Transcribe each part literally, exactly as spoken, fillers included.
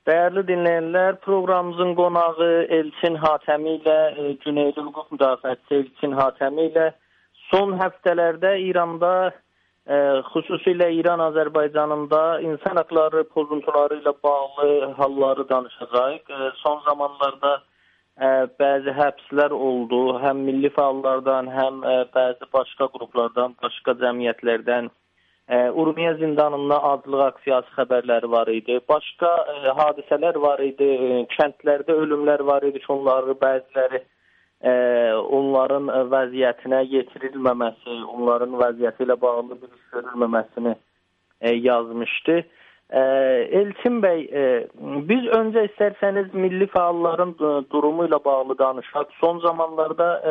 Değerli dinleyenler, programımızın qonağı Elçin Hatəmi ilə, e, Güneyli Hüquq Müdafiəçisi Elçin Hatəmi ilə son həftələrdə İranda, e, xüsusilə İran-Azərbaycanında insan haqları pozuntuları ilə bağlı halları danışacağıq. E, son zamanlarda e, bəzi həbslər oldu, həm milli fəallardan, həm e, bəzi başqa qruplardan, başqa cəmiyyətlərdən. Urmiya zindanında aclıq aksiyası xəbərləri var idi. Başqa e, hadisələr var idi. E, kəndlərdə ölümlər var idi ki, onları bəziləri e, onların vəziyyətinə yetirilməməsi, onların vəziyyəti ilə bağlı bir iş görülməməsini e, yazmışdı. E, Elçin bəy, e, biz öncə istərsəniz milli fəalların durumu ilə bağlı danışaq. Son zamanlarda e,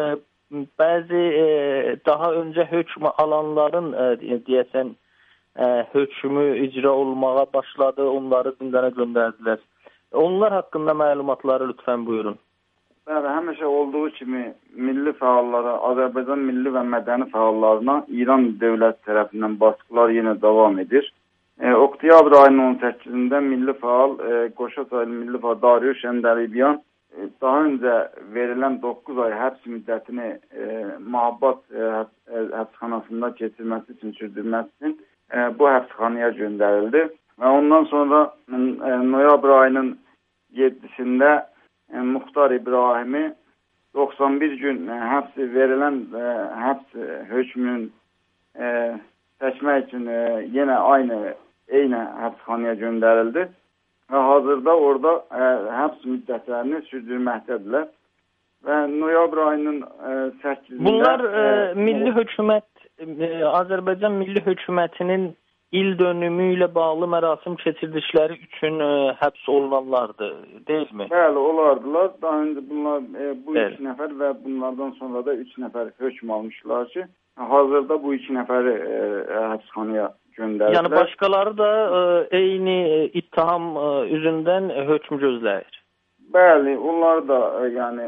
bəzi e, daha öncə hökm alanların e, deyəsən e, hökmü icra olmağa başladı, onları zindana göndərdilər. Onlar haqqında məlumatları lütfən buyurun. Bəli, həmişə olduğu kimi milli fəallara, Azərbaycan milli və mədəni fəallarına İran dövləti tərəfindən baskılar yenə davam edir. E, oktyabr ayının on səkkizində milli fəal, e, Qoşasaylı milli fəal Dariuş Əndəlibyan daha öncə verilən doqquz ay həbs müddətini e, Mahabbat e, həbsxanasında keçirməsi üçün, sürdürməsi üçün e, bu həbsxanaya göndərildi. Və ondan sonra e, noyabr ayının yeddisində e, Muxtar İbrahimi doxsan bir gün e, həbs verilən e, həbs hökmünün e, seçmək üçün e, yenə aynı eyni həbsxanaya göndərildi. Və hazırda orada ə, həbs müddətlərini sürdürməkdədirlər. Və noyabr ayının ə, səkkizində... Bunlar ə, milli hökumət, ə, Azərbaycan milli hökumətinin il dönümü ilə bağlı mərasim keçirdikləri üçün ə, həbs olunanlardır, deyilmi? Bəli, olardılar. Daha öncə bunlar ə, bu Bəli. iki nəfər və bunlardan sonra da üç nəfər hökm almışlar ki, hazırda bu iki nəfəri ə, həbsxanaya göndərdilər. Yəni başqaları da ə, eyni ittiham ə, üzündən hökm gözləyir. Bəli, onlar da ə, yəni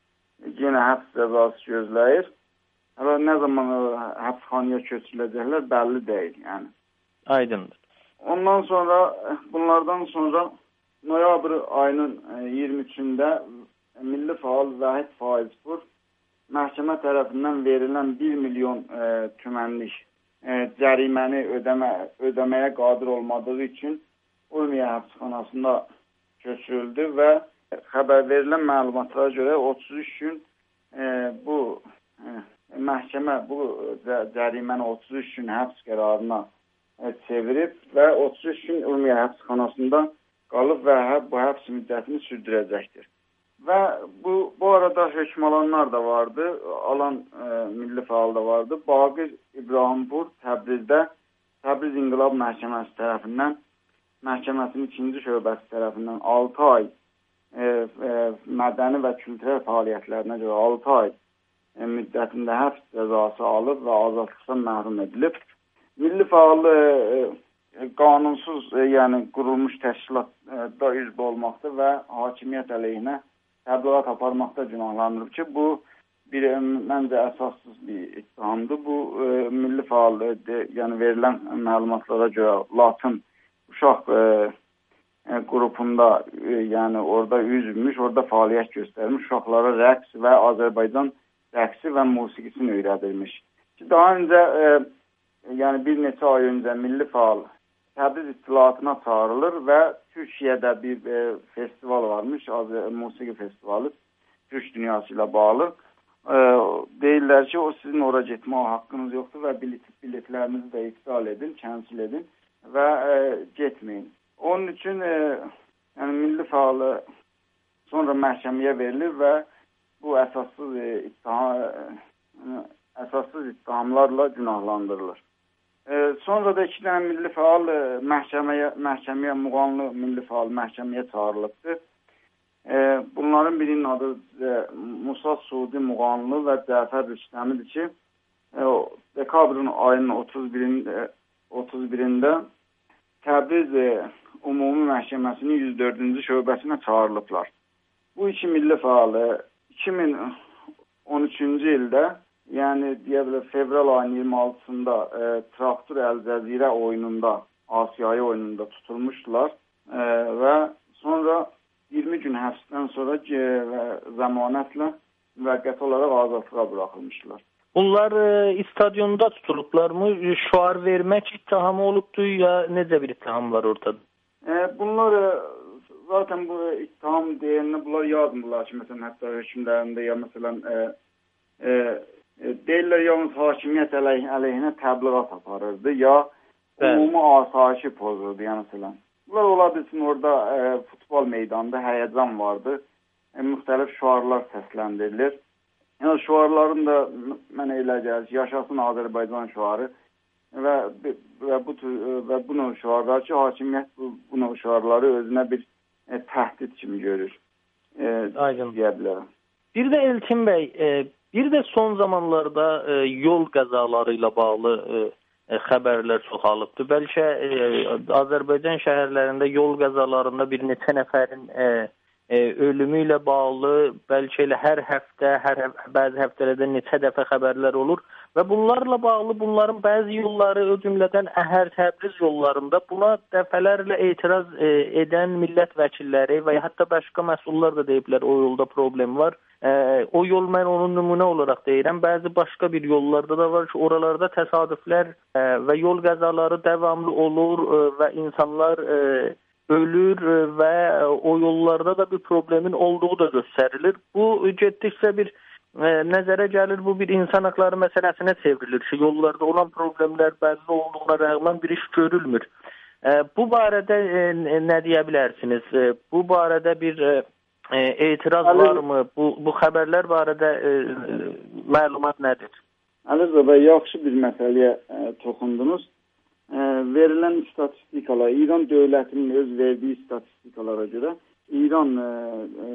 yenə həbs cəzası gözləyir. Hələ nə zaman ə, həbsxanaya köçürüləcəklər bəlli deyil, yəni. Aydındır. Ondan sonra bunlardan sonra noyabr ayının iyirmi üçündə milli faal Vahid Faizpur məhkəmə tərəfindən verilən bir milyon ə, tümənlik E, cəriməni ödəmə, ödəməyə qadir olmadığı üçün Urmiya həbsxanasında köçürüldü və xəbər verilən məlumatlara görə otuz üç gün e, bu e, məhkəmə bu cəriməni otuz üç gün həbs qərarına e, çevirib və otuz üç gün Urmiya həbsxanasında qalıb və hə, bu həbs müddətini sürdürəcəkdir. Və bu, bu arada hökm alanlar da vardı, alan e, milli faal da vardı. Baqir İbrahimpur Təbrizdə Təbriz İnqilab Məhkəməsi tərəfindən, məhkəməsinin ikinci şöbəsi tərəfindən altı ay e, e, mədəni və kültürel fəaliyyətlərinə görə altı ay e, müddətində həbs cəzası alıb və azadlıqdan məhrum edilib. Milli faal e, e, qanunsuz e, yəni qurulmuş təşkilatda üzv olmaqda və hakimiyyət əleyhinə təbliğat aparmaqda günahlandırıb ki, bu bir məncə əsassız bir ittihamdır. Bu e, milli faal, de, yəni verilən məlumatlara görə Latın uşaq e, e, qrupunda e, yəni orada üzvmüş, orada fəaliyyət göstərmiş, uşaqlara rəqs və Azərbaycan rəqsi və musiqisini öyrədilmiş. Ki, daha öncə e, yəni bir neçə ay öncə milli faal Təbriz İttilaatına çağırılır və Türkiyədə bir e, festival varmış, Azər musiqi festivalı, Türk dünyası ilə bağlı. E, deyirlər ki, o sizin ora getməyə haqqınız yoxdur və bilet, biletlərinizi də iptal edin, cancel edin və e, getməyin. Onun üçün e, yəni milli faalı sonra məhkəməyə verilir və bu əsassız e, ittiham, e, əsassız ittihamlarla günahlandırılır. Ee, sonra da iki tane milli faal e, məhkəməyə, məhkəməyə Muğanlı milli faal məhkəməyə çağırılıbdır. Ee, bunların birinin adı e, Musa Suudi Muğanlı və Cəfər Rüstəmidir ki, e, dekabrın ayının otuz birində, otuz birində Təbriz e, Ümumi Məhkəməsinin yüz dördüncü şöbəsinə çağırılıblar. Bu iki milli faal e, iki min on üçüncü ildə, yəni deyə bilər fevral ayının iyirmi altısında e, Traktor Əl Cəzirə oyununda, Asiyayı oyununda tutulmuşdular e, və son gün həbsdən sonra zəmanətlə müvəqqəti olaraq azadlığa buraxılmışlar. Bunlar e, stadionda tutulublarmı? Şuar vermək ittihamı olubdu ya necə bir ittiham var ortada? E, bunlar e, zaten bu ittiham deyilini bunlar yazmırlar ki, məsələn, hətta hökmlərində ya məsələn e, e, deyirlər yalnız hakimiyyət əley əleyhinə təbliğat aparırdı ya ümumi asayişi pozurdu, yəni məsələn. Bunlar ola bilsin orada e, futbol meydanında həyəcan vardı, e, müxtəlif şuarlar səsləndirilir. Yəni şuarların da mənə elə gəlir ki, yaşasın Azərbaycan şuarı və, və bu və bu növ şuarlar ki, hakimiyyət bu, bu növ şuarları özünə bir e, təhdid kimi görür. E, Aydın. Deyə bilərəm. Bir də Elçin bəy, e, bir də son zamanlarda e, yol qəzaları ilə bağlı e, e, xəbərlər çoxalıbdır. Bəlkə e, Azərbaycan şəhərlərində yol qəzalarında bir neçə nəfərin e, e, ölümü ilə bağlı, bəlkə elə hər həftə, hər bəzi həftələrdə neçə dəfə xəbərlər olur və bunlarla bağlı bunların bəzi yolları, o cümlədən Əhər Təbriz yollarında buna dəfələrlə etiraz e, edən millət vəkilləri və ya hətta başqa məsullar da deyiblər o yolda problem var. E, o yol mən onun nümunə olaraq deyirəm. Bəzi başqa bir yollarda da var ki, oralarda təsadüflər e, və yol qəzaları davamlı olur e, və insanlar e, ölür və o yollarda da bir problemin olduğu da göstərilir. Bu getdikcə bir e, nəzərə gəlir, bu bir insan haqları məsələsinə çevrilir ki, yollarda olan problemlər bəlli olduğuna rəğmən bir iş görülmür. E, bu barədə e, nə deyə bilərsiniz? E, bu barədə bir e, etiraz Əli, varmı? Bu, bu xəbərlər barədə e, məlumat nədir? Əliz bəy, yaxşı bir məsələyə e, toxundunuz. E, verilən statistikalar, İran dövlətinin öz verdiyi statistikalara görə İran e, e,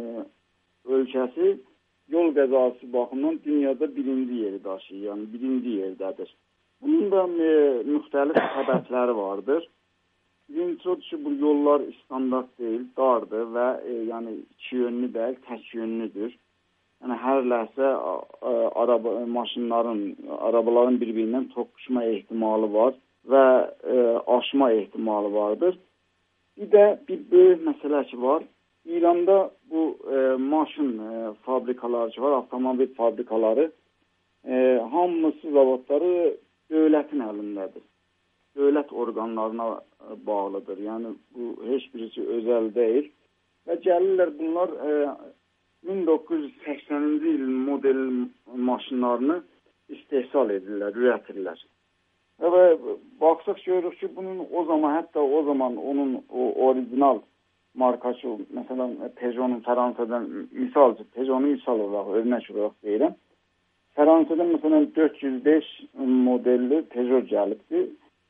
ölkəsi yol qəzası baxımından dünyada birinci yeri daşıyır, yəni birinci yerdədir. Bunun da e, müxtəlif səbəbləri vardır. Birincisi odur ki, bu yollar standart deyil, dardır və e, yəni iki yönlü deyil, tək yönlüdür. Yəni hər ləhsə e, araba, maşınların, arabaların bir-birindən toqquşma ehtimalı var və e, aşma ehtimalı vardır. Bir də bir böyük məsələ ki var. İranda bu e, maşın e, fabrikaları ki var, avtomobil fabrikaları, e, hamısı zavodları dövlətin əlindədir. Dövlət orqanlarına e, bağlıdır. Yəni bu heç birisi özəl deyil. Və gəlirlər bunlar e, min doqquz yüz səksəninci il model maşınlarını istehsal edirlər, üretirlər. Və baxsaq görürük ki, bunun o zaman, hətta o zaman onun o orijinal markası, məsələn, Peugeot'un Fransa'dan, misal, Peugeot'un misal olaraq, örnək olaraq deyirəm. Fransa'dan məsələn dörd yüz beş modelli Peugeot gəlibdir.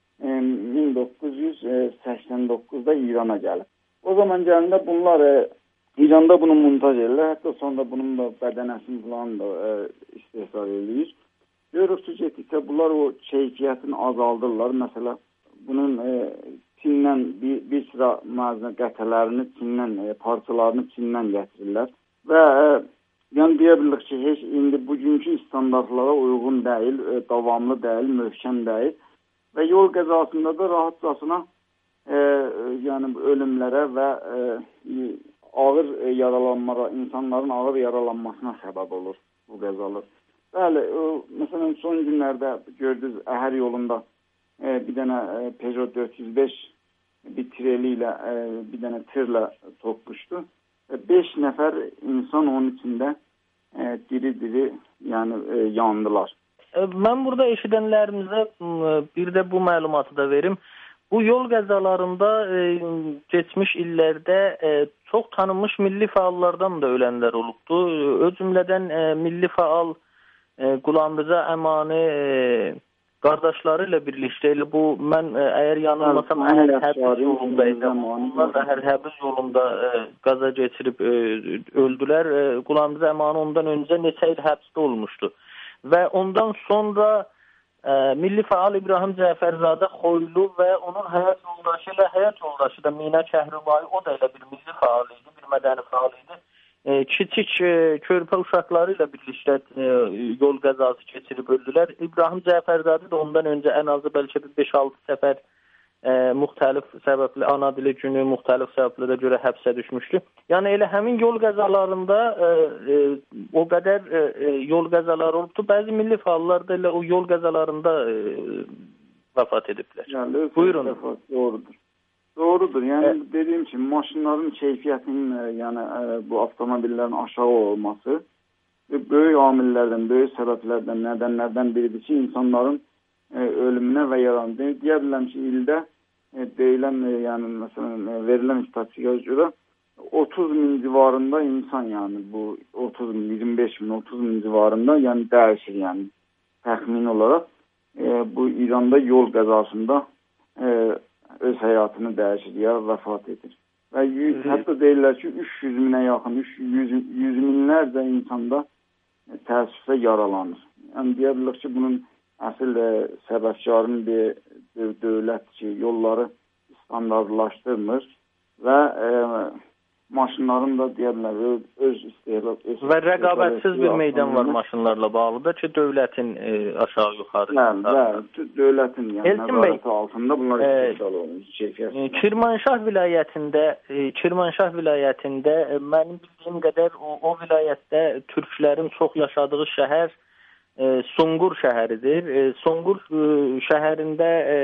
min doqquz yüz səksən doqquzda İrana gəlib. O zaman gəlində bunlar e, İranda bunu montaj edirlər, hətta sonra bunun da bədənəsini falan da e, istehsal edir. Görürük ki, getdikcə bunlar o keyfiyyətini azaldırlar. Məsələn, bunun e, Çindən bir, bir sıra malzemə qətələrini Çindən, e, parçalarını Çindən gətirirlər. Və e, yəni deyə bilirik ki, heç indi bugünkü standartlara uyğun deyil, e, davamlı deyil, möhkəm deyil. Və yol qəzasında da rahatcasına e, yəni ölümlərə və e, ağır yaralanmalara, insanların ağır yaralanmasına səbəb olur bu qəzalar. Bəli, o, məsələn, son günlərdə gördünüz, Əhər yolunda e, bir dənə e, Peugeot dörd yüz beş bir treli ilə, e, bir dənə tırla toqquşdu. E, beş nəfər insan onun içində e, diri-diri yəni, e, yandılar. E, mən burada eşidənlərimizə bir də bu məlumatı da verim. Bu yol qəzalarında e, geçmiş illərdə e, çox tanınmış milli fəallardan da ölənlər olubdu. O cümlədən e, milli fəal e, Qulandıca Əmani e, qardaşları ilə birlikdə, bu mən e, əgər yanılmasam Əhər Təbriz yolunda idi. Onlar da Əhər Təbriz yolunda e, qaza geçirib e, öldülər. E, Qulandıca Əmani ondan öncə neçə il həbsdə olmuşdu. Və ondan sonra e, milli fəal İbrahim Cəfərzadə Xoylu və onun həyat yoldaşı ilə həyat yoldaşı da Mina Kəhribayı, o da elə bir milli fəal idi, bir mədəni fəal idi. E, kiçik e, körpə uşaqları ilə birlikdə e, yol qəzası keçirib öldülər. İbrahim Cəfərzadə də ondan öncə ən azı bəlkə bir beş altı səfər e, müxtəlif səbəbli ana dili günü müxtəlif səbəblərə görə həbsə düşmüşdü. Yəni elə həmin yol qəzalarında e, e, o qədər e, yol qəzaları olubdu. Bəzi milli fəallar da elə o yol qəzalarında e, vəfat ediblər. Yəni, buyurun. Vəfat, doğrudur. Doğrudur. Yəni e, dediyim kimi maşınların keyfiyyətinin e, yəni e, bu avtomobillərin aşağı olması böyük amillərdən, böyük səbəblərdən, nədənlərdən biridir ki, insanların e, ölümünə və yaralanmasına. Deyə bilərəm ki, ildə e, deyilən, e, yəni məsələn e, verilən statistikaya görə otuz min civarında insan, yəni bu otuz min, iyirmi beş min, otuz min civarında yəni dəyişir, yəni təxmini olaraq e, bu İranda yol qəzasında e, öz həyatını dəyişir ya vəfat edir. Və yüz, hətta deyirlər ki, üç yüz minə yaxın, yüz, yüz minlərcə insanda e, təəssüflə yaralanır. Yəni deyə bilir ki, bunun əsl e, səbəbkarın bir dövlət ki, yolları standartlaşdırmır və e, maşınların da deyə bilər öz, öz istehlak öz və rəqabətsiz bir meydan var maşınlarla bağlı da ki, dövlətin e, aşağı yuxarı. Bəli, dövlətin yəni nəzarəti altında bunlar istehsal olunur. E, Kirmanşah vilayətində, e, Kirmanşah vilayətində e, mənim bildiyim qədər o, o vilayətdə türklərin çox yaşadığı şəhər e, Sungur şəhəridir. E, Sungur e, şəhərində e,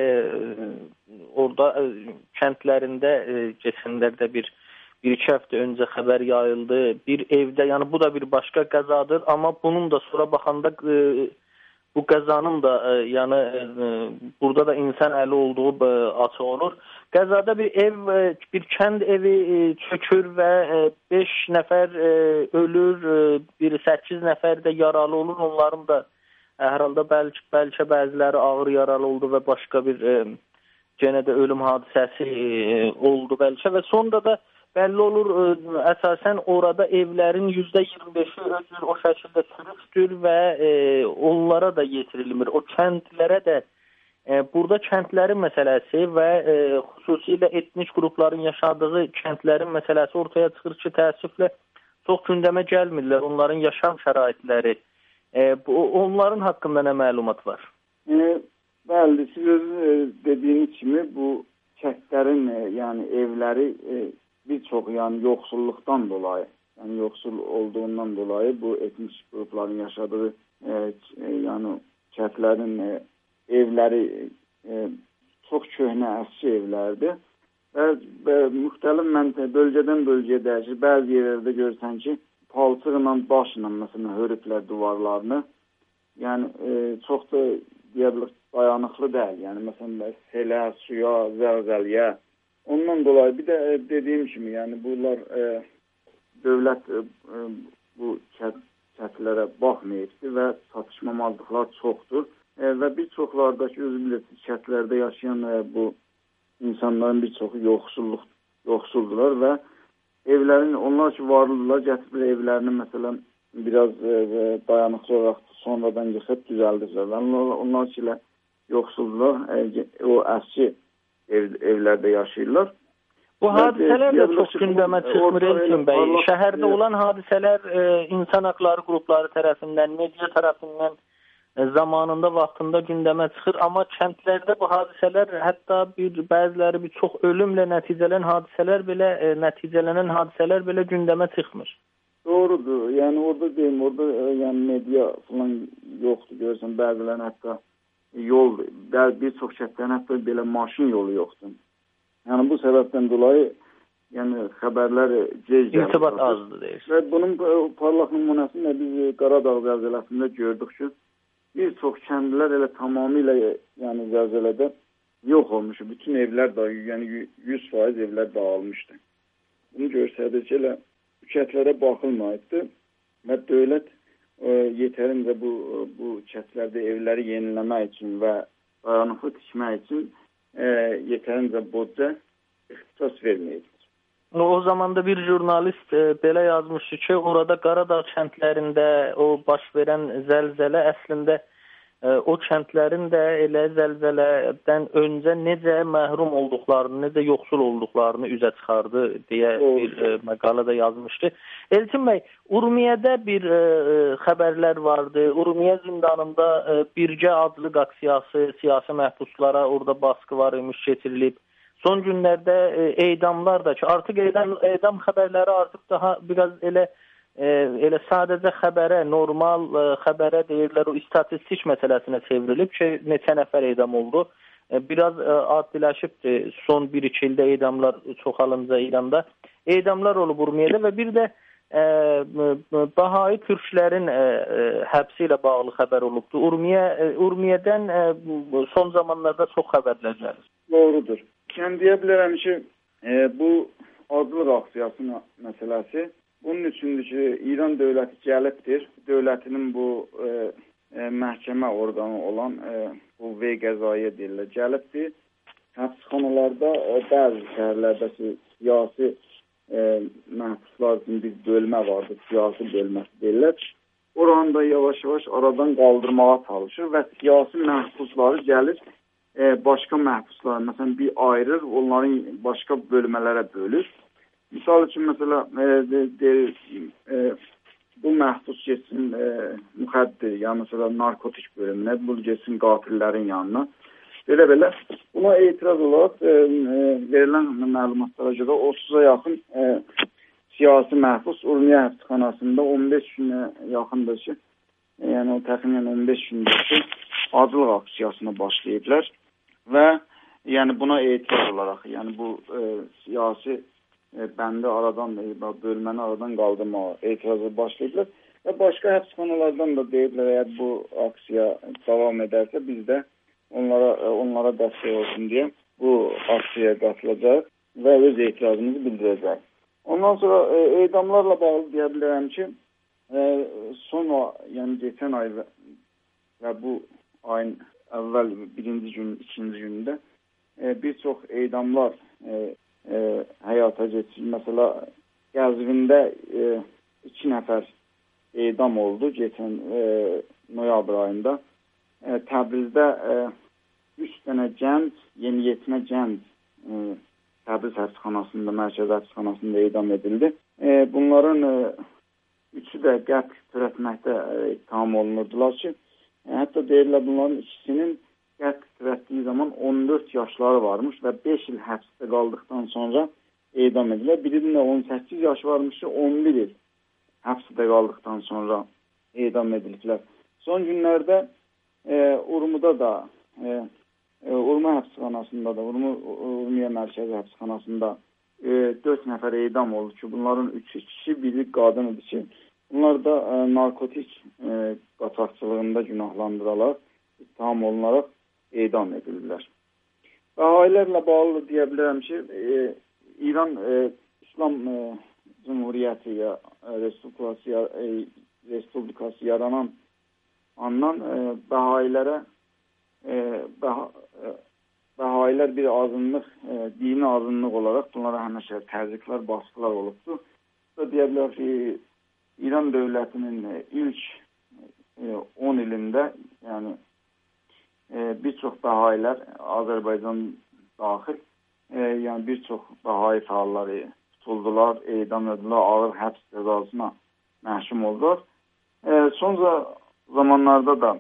orada e, kəndlərində e, keçənlərdə bir Bir iki həftə öncə xəbər yayıldı. Bir evdə, yəni bu da bir başqa qəzadır, amma bunun da sonra baxanda e, bu qəzanın da e, yəni e, burada da insan əli olduğu e, açıq olur. Qəzada bir ev, e, bir kənd evi e, çökür və e, beş nəfər e, ölür, e, bir səkkiz nəfər də yaralı olur. Onların da hər halda bəlkə, bəlkə bəziləri ağır yaralı oldu və başqa bir e, yenə də ölüm hadisəsi e, oldu bəlkə və sonra da bəlli olur, ə, əsasən orada evlərin yüzdə iyirmi beşi özür o şəkildə sürüşdür və e, onlara da yetirilmir. O kəndlərə də, e, burada kəndlərin məsələsi və e, xüsusilə etnik qrupların yaşadığı kəndlərin məsələsi ortaya çıxır ki, təəssüflə çox gündəmə gəlmirlər. Onların yaşam şəraitləri, e, bu, onların haqqında nə məlumat var? E, bəli, siz özünüz dediyiniz kimi bu kəndlərin, e, yəni evləri e, bir çox yəni yoxsulluqdan dolayı, yəni yoxsul olduğundan dolayı bu etnik qrupların yaşadığı e, e, yəni kəndlərin e, evləri e, çox köhnə əski evlərdir və, və müxtəlif məntəqə bölgədən bölgəyə dəyişir. Bəzi yerlərdə görürsən ki, palçıqla, daşla məsələn hörüklər divarlarını. Yəni e, çox da deyə bilir dayanıqlı deyil. Yəni məsələn selə, suya, zəlzələyə. Ondan dolayı bir də e, dediyim kimi, yəni bunlar e, dövlət e, bu kəndlərə baxmayıbdır və çatışmamazlıqlar çoxdur. E, və bir çoxlardakı özü bilirsiniz, kəndlərdə yaşayan e, bu insanların bir çoxu yoxsulluq, yoxsuldurlar və evlərin, onlar ki varlıdırlar, gətiriblər evlərini məsələn biraz e, dayanıqlı olaraq sonradan yıxıb düzəldirlər. Onlar, onlar ki ilə yoxsuldurlar, e, o əski Ev, evlərdə yaşayırlar. Bu hadisələr də çox gündəmə çıxmır Elçin bəy. Şəhərdə olan hadisələr e, insan haqları qrupları tərəfindən, media tərəfindən e, zamanında, vaxtında gündəmə çıxır. Amma kəndlərdə bu hadisələr, hətta bir bəziləri bir çox ölümlə nəticələnən hadisələr belə, e, nəticələnən hadisələr belə gündəmə çıxmır. Doğrudur. Yəni orada deyim, orada e, yəni media falan yoxdur. Görürsən, bəzilərin hətta yol, bir çox kəndlərin hətta belə maşın yolu yoxdur. Yəni bu səbəbdən dolayı yəni xəbərlər gec gəlir. İrtibat azdır deyir. Və bunun parlaq nümunəsində biz Qaradağ zəlzələsində gördük ki, bir çox kəndlər elə tamamilə yəni zəlzələdə yox olmuş. Bütün evlər də yəni yüz faiz evlər dağılmışdı. Bunu göstərdir ki, elə kəndlərə baxılmayıbdı və dövlət E, yetərincə bu, bu kəndlərdə evləri yeniləmək üçün və dayanıqlı tikmək üçün e, yetərincə bodca ixtisas verməyibdir. O zamanda bir jurnalist e, belə yazmışdı ki, orada Qaradağ kəndlərində o baş verən zəlzələ əslində o kəndlərin də elə zəlzələdən öncə necə məhrum olduqlarını, necə yoxsul olduqlarını üzə çıxardı deyə bir e, məqalədə yazmışdı. Elçin bəy, Urmiyədə bir e, xəbərlər vardı. Urmiyə zindanında e, Birgə adlı aksiyası, siyasi məhbuslara orada baskı var imiş, keçirilib. Son günlərdə e, edamlar da ki, artıq edam, edam xəbərləri artıq daha biraz elə E, elə sadəcə xəbərə, normal e, xəbərə deyirlər, o istatistik məsələsinə çevrilib ki, neçə nəfər edam oldu. E, biraz e, addiləşibdir son bir iki ildə edamlar çoxalınca İranda. Edamlar olub Urmiyədə və bir də e, Bahai türklərin e, e, həbsi ilə bağlı xəbər olubdur. Urmiyə, e, Urmiyədən e, son zamanlarda çox xəbərlər gəlir. Doğrudur. Mən deyə bilərəm ki, e, bu adlı aksiyası məsələsi bunun üçündür ki, İran dövləti gəlibdir. Dövlətinin bu e, e, məhkəmə orqanı olan e, bu V qəzaya deyirlər, gəlibdir. Həbsxanalarda e, bəzi şəhərlərdəki siyasi e, məhbuslar üçün bir bölmə vardır, siyasi bölməsi deyirlər. Oranı da yavaş-yavaş aradan qaldırmağa çalışır və siyasi məhbusları gəlir, e, başqa məhbuslar, məsələn, bir ayırır, onların başqa bölmələrə bölür. Misal üçün, məsələ, e, de, de, e, bu məhbus geçsin e, müxəddir, ya məsələ, narkotik bölümünə, bu geçsin qatillərin yanına. Belə-belə, buna etiraz olaraq e, e, verilən məlumatlara görə otuza yaxın e, siyasi məhbus Urmiyə həbsxanasında on beş günə yaxındır ki, e, yəni o təxminən on beş gündür ki, adlıq aksiyasına başlayıblar və yəni buna etiraz olaraq, yəni bu e, siyasi bəndi aradan, bölməni aradan qaldırmağa etirazı başlayıblar və başqa həbsxanalardan da deyiblər, əgər bu aksiya davam edərsə, biz də onlara, onlara dəstək olsun deyə bu aksiyaya qatılacaq və öz etirazımızı bildirəcək. Ondan sonra e, edamlarla bağlı deyə bilərəm ki, e, son, yəni geçən ay və, və bu ayın əvvəl birinci gün, ikinci günündə e, bir çox edamlar e, E, həyata geçirildi. Məsələ, Qəzvində e, iki nəfər edam oldu geçən e, noyabr ayında. E, Təbrizdə e, üç dənə gənc, yeniyetmə gənc e, Təbriz həbsxanasında, mərkəzi həbsxanasında edam edildi. E, bunların e, üçü də qətl törətməkdə e, ittiham olunurdular ki, e, hətta deyirlər bunların ikisinin qətl törətdiyi zaman on dörd yaşları varmış və beş il həbsdə qaldıqdan sonra edam edilir. Birinin də on səkkiz yaş varmış ki, on bir il həbsdə qaldıqdan sonra edam edilirlər. Son günlərdə e, Urmuda da, e, Urma həbsxanasında da, Urmu, Urmiyə mərkəzi həbsxanasında e, dörd nəfər edam oldu ki, bunların üçü kişi, biri qadın idi ki, bunlar da e, narkotik e, qaçaqçılığında günahlandırılaraq, ittiham olunaraq edam edilirlər. Bahailərlə bağlı deyə bilərəm ki, e, İran e, İslam e, Cumhuriyyəti ya Respublikası, ya, e, Respublikası yaranan andan e, Bahailərə e, bah, e, Bahailər bir azınlıq, e, dini azınlıq olaraq bunlara həmişə təzyiqlər, baskılar olubdur. Da deyə bilər ki, İran dövlətinin e, ilk e, on ilində, yəni E, bir çox Bahailər, Azərbaycan daxil, e, yəni bir çox Bahai fəalları tutuldular, edam edildiler, ağır həbs cəzasına məhkum oldular. E, son zamanlarda da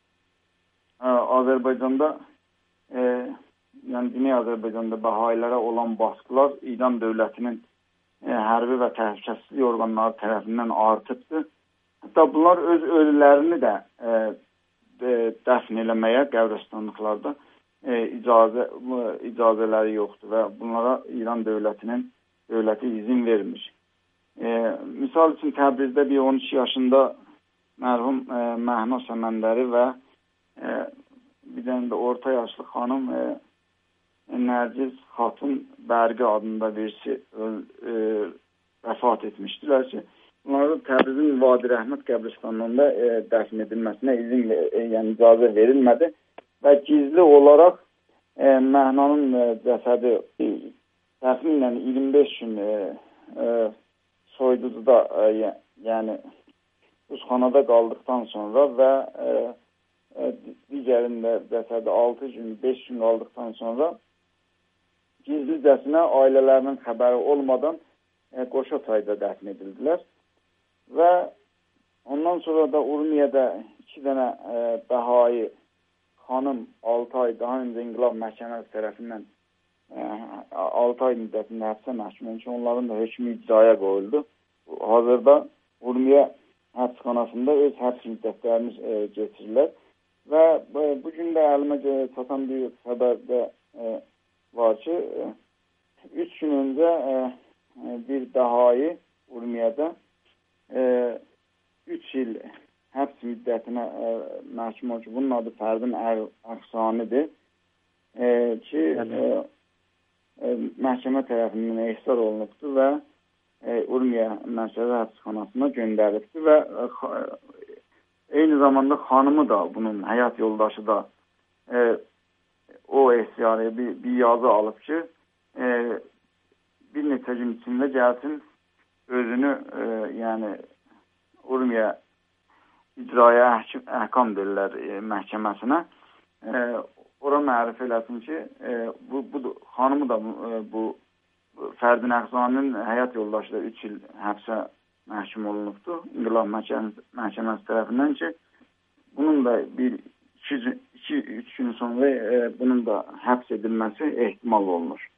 e, Azərbaycanda, e, yəni Güney Azərbaycanda Bahailərə olan baskılar İran dövlətinin e, hərbi və təhlükəsizlik orqanları tərəfindən artıbdır. Hətta bunlar öz ölülərini də e, dəfn eləməyə qəbristanlıqlarda e, icazə, icazələri yoxdur və bunlara İran dövlətinin dövləti izin vermiş. E, misal üçün Təbrizdə bir on iki yaşında mərhum e, Məhna Səməndəri və e, bir dənə də orta yaşlı xanım e, Nərgiz Xatun Bərqi adında birisi e, vəfat etmişdilər ki, bunların Təbrizin Vadi Rəhmət qəbristanlığında e, dəfn edilməsinə izin, e, yəni icazə verilmədi və gizli olaraq e, Məhnanın e, cəsədi e, təxminən iyirmi beş gün e, e, soyducuda, e, yəni buzxanada qaldıqdan sonra və e, e, digərində vəsədə altı gün, beş gün qaldıqdan sonra gizlicəsinə ailələrinin xəbəri olmadan e, Qoşatayda dəfn edildilər. Və ondan sonra da Urmiyədə iki dənə e, Bəhai xanım altı ay daha öncə İnqilab Məhkəməsi tərəfindən e, altı ay müddətində həbsə məhkum olmuş. Onların da hökmü icraya qoyuldu. Hazırda Urmiyə həbsxanasında öz həbs müddətlərini e, geçirirlər. Və e, bugün də əlimə çatan bir xəbər də e, var ki, e, üç gün öncə e, bir Bəhai Urmiyədə e, üç il həbs müddətinə e, məhkum olmuş. Bunun adı Fərdin Əfsanidir e, ki, e, e, məhkəmə tərəfindən ehsar olunubdur və e, Urmiyə Mərkəzi Həbsxanasına göndərilibdir və e, eyni zamanda xanımı da, bunun həyat yoldaşı da e, o ehtiyarı bir, bir yazı alıb ki, e, bir neçə gün içində gəlsin özünü e, yəni Urmiyə icraya əhkam deyirlər e, məhkəməsinə. E, ora mərif eləsin ki, e, bu, bu xanımı da e, bu Fərdin Əxsaninin həyat yoldaşı da üç il həbsə məhkum olunubdur. İnqilab Məhkəməsi tərəfindən ki, bunun da bir iki üç gün sonra e, bunun da həbs edilməsi ehtimal olunur.